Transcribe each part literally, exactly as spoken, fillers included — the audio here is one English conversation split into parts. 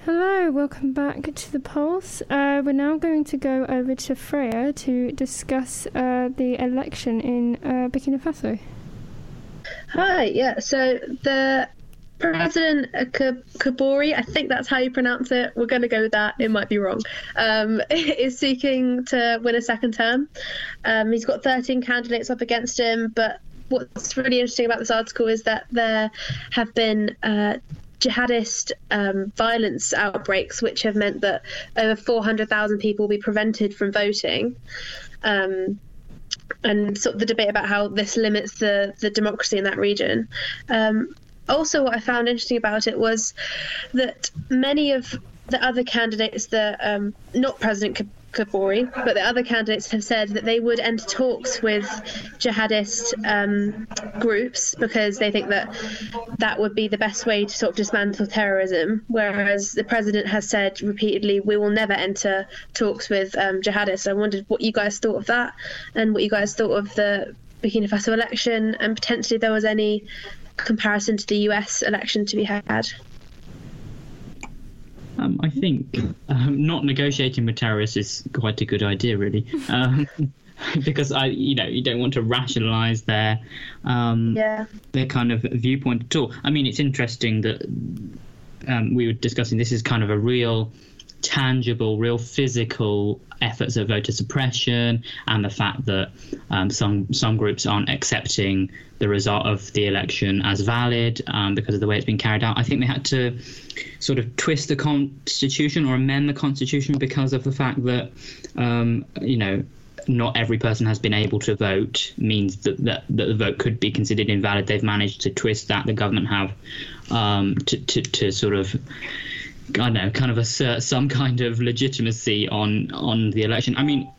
Hello, welcome back to The Pulse. Uh, we're now going to go over to Freya to discuss uh, the election in uh, Burkina Faso. Hi, yeah, so the President Kabore, I think that's how you pronounce it, we're going to go with that, it might be wrong, um, is seeking to win a second term. Um, he's got thirteen candidates up against him, but what's really interesting about this article is that there have been uh, jihadist um, violence outbreaks, which have meant that over four hundred thousand people will be prevented from voting. Um, and sort of the debate about how this limits the, the democracy in that region. Um, also, what I found interesting about it was that many of the other candidates, the um, not President Kabore, but the other candidates have said that they would enter talks with jihadist um, groups because they think that that would be the best way to sort of dismantle terrorism, whereas the president has said repeatedly, we will never enter talks with um, jihadists. I wondered what you guys thought of that and what you guys thought of the Burkina Faso election, and potentially there was any comparison to the U S election to be had. Um, I think um, not negotiating with terrorists is quite a good idea, really, um, because I, you know, you don't want to rationalise their um, yeah. their kind of viewpoint at all. I mean, it's interesting that um, we were discussing this is kind of a real, tangible, real physical efforts of voter suppression, and the fact that um, some some groups aren't accepting the result of the election as valid um, because of the way it's been carried out. I think they had to sort of twist the constitution or amend the constitution because of the fact that, um, you know, not every person has been able to vote means that, that, that the vote could be considered invalid. They've managed to twist that. The government have um, to, to, to sort of, I don't know, kind of assert some kind of legitimacy on, on the election. I mean,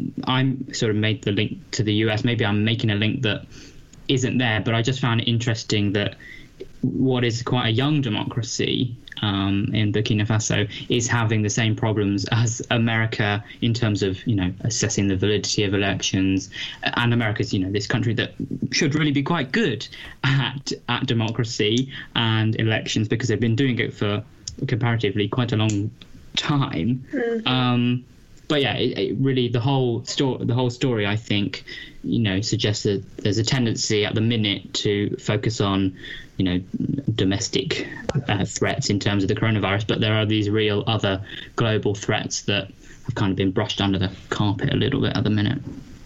I'm sort of made the link to the U S. Maybe I'm making a link that isn't there, but I just found it interesting that what is quite a young democracy um, in Burkina Faso is having the same problems as America in terms of, you know, assessing the validity of elections. And America's, you know, this country that should really be quite good at at democracy and elections because they've been doing it for comparatively quite a long time. Mm-hmm. Um, but yeah, it, it really the whole story, the whole story, I think, you know, suggests that there's a tendency at the minute to focus on, you know, domestic uh, threats in terms of the coronavirus, but there are these real other global threats that have kind of been brushed under the carpet a little bit at the minute.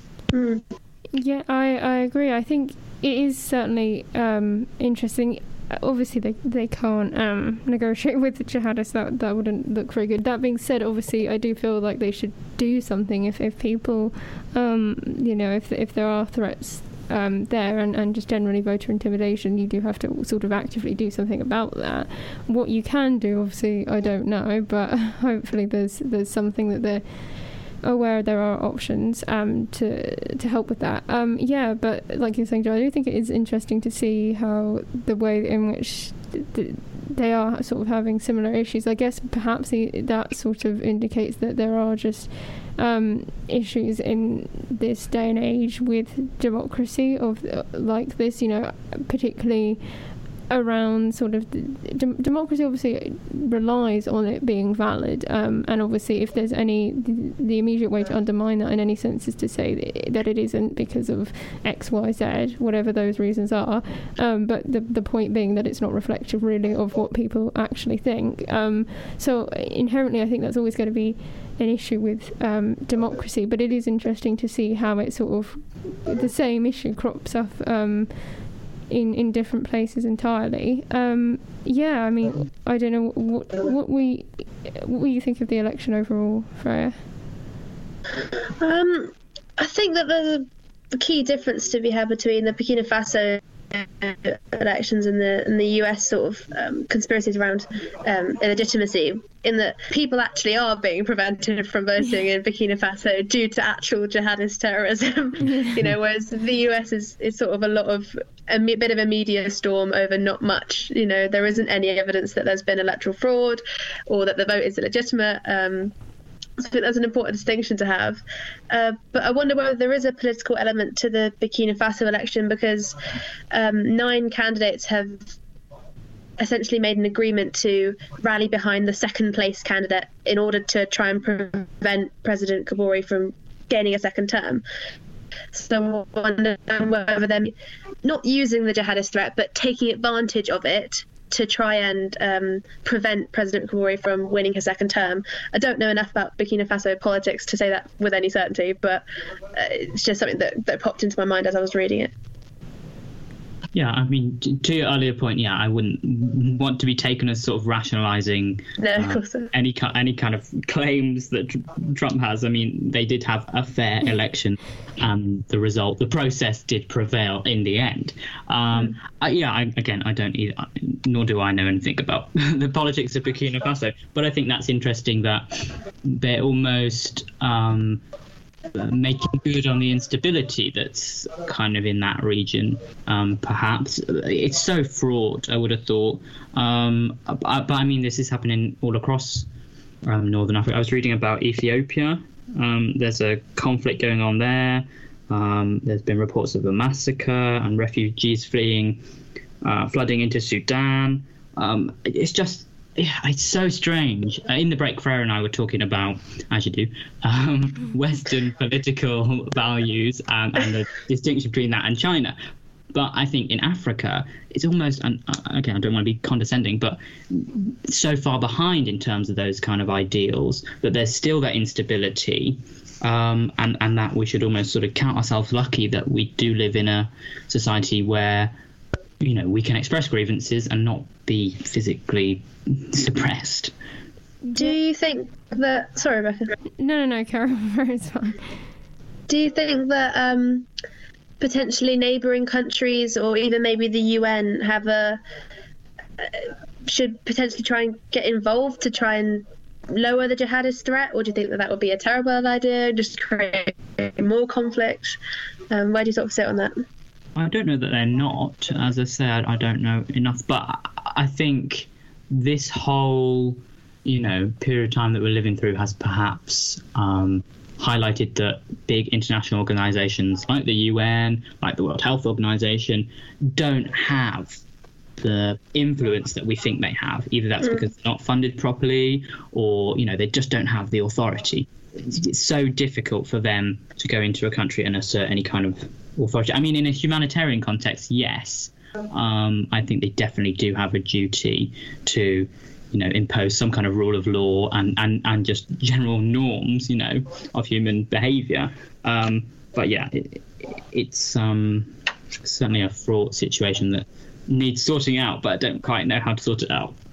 Mm. Yeah, I, I agree. I think it is certainly um, interesting. Obviously, they they can't um, negotiate with the jihadists. That that wouldn't look very good. That being said, obviously, I do feel like they should do something if if people, um, you know, if if there are threats um, there and, and just generally voter intimidation, you do have to sort of actively do something about that. What you can do, obviously, I don't know, but hopefully there's there's something that they're aware there are options um, to to help with that. Um, yeah, but like you're saying, Joe, I do think it is interesting to see how the way in which th- they are sort of having similar issues. I guess perhaps the, that sort of indicates that there are just um, issues in this day and age with democracy of uh, like this, you know, particularly around sort of the, de- democracy obviously relies on it being valid, um, and obviously if there's any the, the immediate way to undermine that in any sense is to say that, that it isn't because of X, Y, Z, whatever those reasons are, um, but the the point being that it's not reflective really of what people actually think. Um, so inherently I think that's always going to be an issue with um, democracy, but it is interesting to see how it sort of the same issue crops up um, in in different places entirely. Um, yeah, I mean, I don't know what what we what you think of the election overall, Freya. Um, I think that there's a key difference to be had between the Burkina Faso elections and the and the U S sort of um, conspiracies around um, illegitimacy, in that people actually are being prevented from voting in Burkina Faso due to actual jihadist terrorism. You know, whereas the U S is, is sort of a lot of a me- bit of a media storm over not much. You know, there isn't any evidence that there's been electoral fraud or that the vote is illegitimate. Um, I think that's an important distinction to have. Uh, but I wonder whether there is a political element to the Burkina Faso election, because um, nine candidates have essentially made an agreement to rally behind the second place candidate in order to try and prevent President Kabore from gaining a second term. So I wonder whether they're not using the jihadist threat, but taking advantage of it to try and um, prevent President Kabore from winning his second term. I don't know enough about Burkina Faso politics to say that with any certainty, but uh, it's just something that, that popped into my mind as I was reading it. Yeah, I mean, to your earlier point, yeah, I wouldn't want to be taken as sort of rationalising no, of course uh, any any kind of claims that Trump has. I mean, they did have a fair election, and the result, the process did prevail in the end. Um, mm. I, yeah, I, again, I don't either, nor do I know anything about the politics of Burkina Faso, but I think that's interesting that they're almost Um, making good on the instability that's kind of in that region. Um, perhaps it's so fraught, I would have thought. Um, but, but I mean, this is happening all across um, Northern Africa. I was reading about Ethiopia. Um, there's a conflict going on there. Um, there's been reports of a massacre and refugees fleeing, uh, flooding into Sudan. Um, it's just Yeah, it's so strange. Uh, in the break, Freya and I were talking about, as you do, um, Western political values and, and the distinction between that and China. But I think in Africa, it's almost, and uh, again, I don't want to be condescending, but so far behind in terms of those kind of ideals that there's still that instability, um, and, and that we should almost sort of count ourselves lucky that we do live in a society where, you know, we can express grievances and not be physically suppressed. Do you think that... Sorry, Rebecca. No, no, no, Karen, it's fine. Do you think that um, potentially neighbouring countries or even maybe the U N have a... Uh, should potentially try and get involved to try and lower the jihadist threat? Or do you think that that would be a terrible idea, just create more conflict? Um, where do you sort of sit on that? I don't know that they're not. As I said, I don't know enough. But I think this whole, you know, period of time that we're living through has perhaps um, highlighted that big international organisations like the U N, like the World Health Organization, don't have the influence that we think they have. Either that's mm. because they're not funded properly, or, you know, they just don't have the authority. It's so difficult for them to go into a country and assert any kind of authority. I mean, in a humanitarian context, yes. Um, I think they definitely do have a duty to, you know, impose some kind of rule of law and, and, and just general norms, you know, of human behaviour. Um, but yeah, it, it's um, certainly a fraught situation that needs sorting out, but I don't quite know how to sort it out.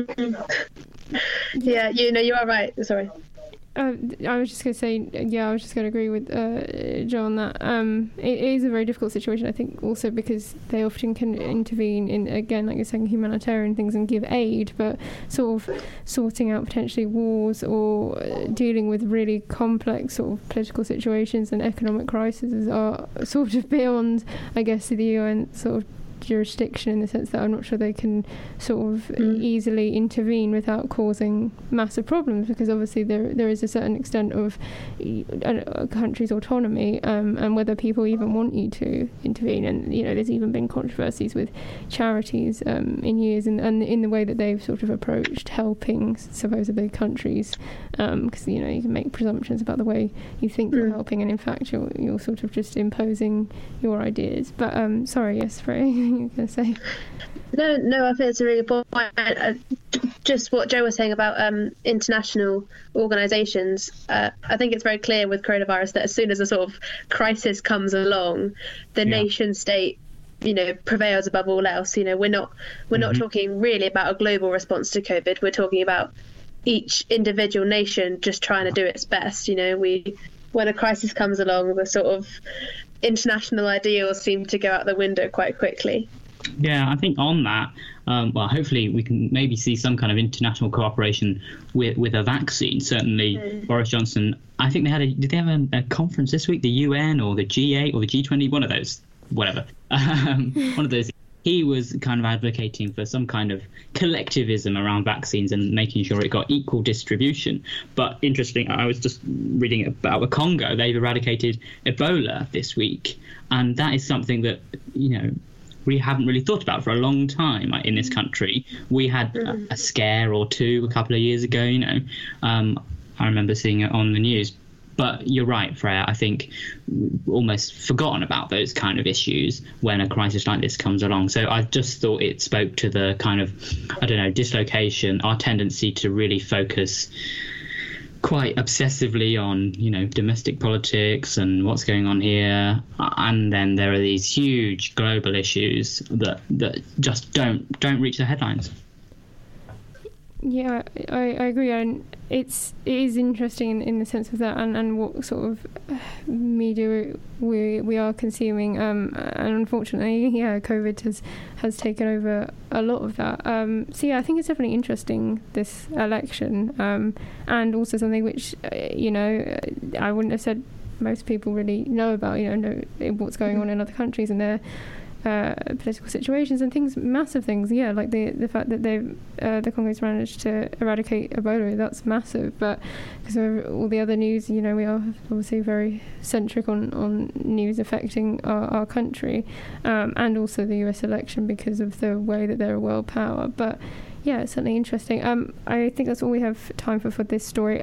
Yeah, you know, you are right. Sorry. Uh, I was just going to say, yeah, I was just going to agree with uh, Joe on that. Um, it is a very difficult situation, I think, also because they often can intervene in, again, like you're saying, humanitarian things and give aid, but sort of sorting out potentially wars or dealing with really complex sort of political situations and economic crises are sort of beyond, I guess, the U N sort of jurisdiction, in the sense that I'm not sure they can sort of mm. easily intervene without causing massive problems, because obviously there there is a certain extent of a country's autonomy, um, and whether people even want you to intervene. And, you know, there's even been controversies with charities um, in years, and, and in the way that they've sort of approached helping supposedly countries, because, um, you know, you can make presumptions about the way you think mm. you're helping, and in fact you're, you're sort of just imposing your ideas. But um, sorry, yes, Freya. You're going to say? No, no, I think it's a really good point. Uh, just what Joe was saying about um, international organisations, uh, I think it's very clear with coronavirus that as soon as a sort of crisis comes along, the yeah. nation state, you know, prevails above all else. You know, we're not we're mm-hmm. not talking really about a global response to COVID. We're talking about each individual nation just trying to do its best. You know, we when a crisis comes along, the sort of international ideals seem to go out the window quite quickly. Yeah, I think on that, um, well, hopefully we can maybe see some kind of international cooperation with with a vaccine. Certainly, mm. Boris Johnson, I think they had a, did they have a, a conference this week, the U N or the G eight or the G twenty, one of those, whatever, um, one of those. He was kind of advocating for some kind of collectivism around vaccines and making sure it got equal distribution. But interesting, I was just reading about the Congo. They've eradicated Ebola this week. And that is something that, you know, we haven't really thought about for a long time like, in this country. We had a, a scare or two a couple of years ago, you know. Um, I remember seeing it on the news. But you're right, Freya. I think we've almost forgotten about those kind of issues when a crisis like this comes along. So I just thought it spoke to the kind of, I don't know, dislocation, our tendency to really focus quite obsessively on, you know, domestic politics and what's going on here. And then there are these huge global issues that, that just don't don't reach the headlines. Yeah, I, I agree, and it's it is interesting in, in the sense of that, and, and what sort of media we we are consuming, um, and unfortunately, yeah, COVID has has taken over a lot of that. Um, so yeah, I think it's definitely interesting, this election, um, and also something which uh, you know I wouldn't have said most people really know about, you know, know what's going on in other countries and their Uh, political situations and things, massive things, yeah, like the the fact that they've uh, the Congo's managed to eradicate Ebola, that's massive. But because of all the other news, you know, we are obviously very centric on, on news affecting our, our country, um, and also the U S election because of the way that they're a world power. But yeah, it's certainly interesting. Um, I think that's all we have time for for this story.